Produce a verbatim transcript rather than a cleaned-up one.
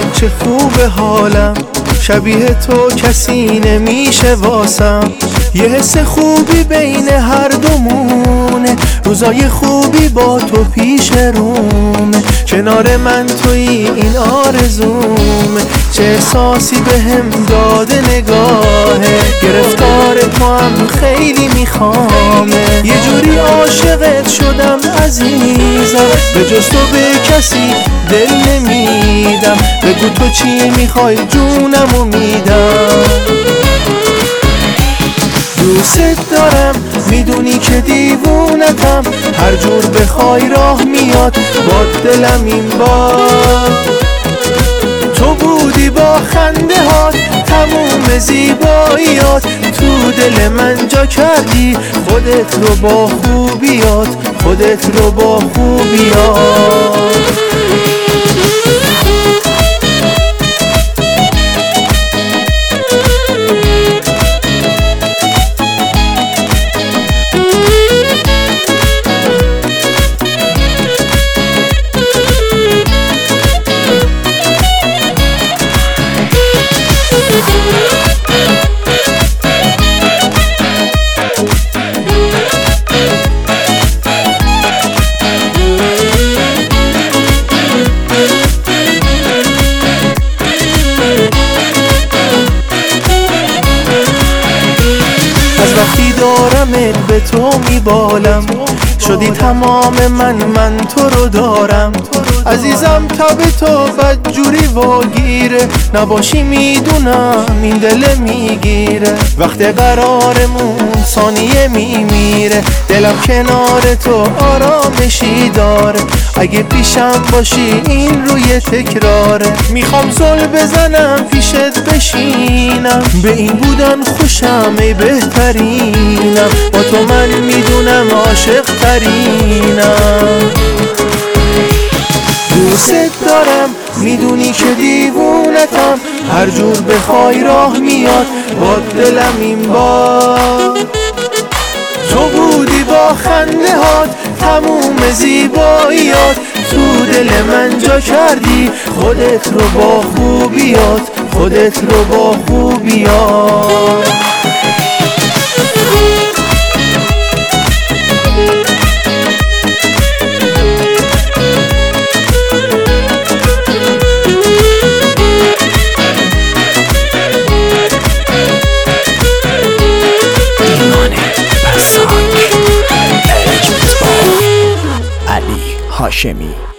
چه خوب حالم، شبیه تو کسی نمیشه واسم. یه حس خوبی بین هر دومونه، روزای خوبی با تو پیش رومه. کنار من توی این آرزومه، چه احساسی به هم داده نگاهه. گرفتار تو هم خیلی میخوامه، یه جوری عاشقت شدم عزیزم. به جز تو به کسی دل نمیدم، بگو تو چی میخوای جونمو میدم. دوست دارم میدونی که دیوونتم، هر جور بخوای راه میاد با دلم این بار. تو بودی با خنده هات تموم زیباییات، تو دل من جا کردی خودت رو با خوبیات، خودت رو با خوبیات. وقتی دارمت به تو میبالم، شدی تمام من، من تو رو دارم. عزیزم تب تو بدجوری واگیره، نباشی میدونم این دل میگیره. وقت قرارمون ثانیه میمیره، دلم کنار تو آرامشی داره. اگه پیشم باشی این روی تکراره، میخوام زل بزنم پیشت بشینم. به این بودن خوشم ای بهترینم، با تو من میدونم عاشق ترینم. دوست دارم میدونی که دیوونتم، هر جور بخوای راه میاد با دلم این بار. تو بودی با خنده هات تموم زیباییات، تو دل من جا کردی خودت رو با خوبیات، خودت رو با خوبیات. علی هاشمی.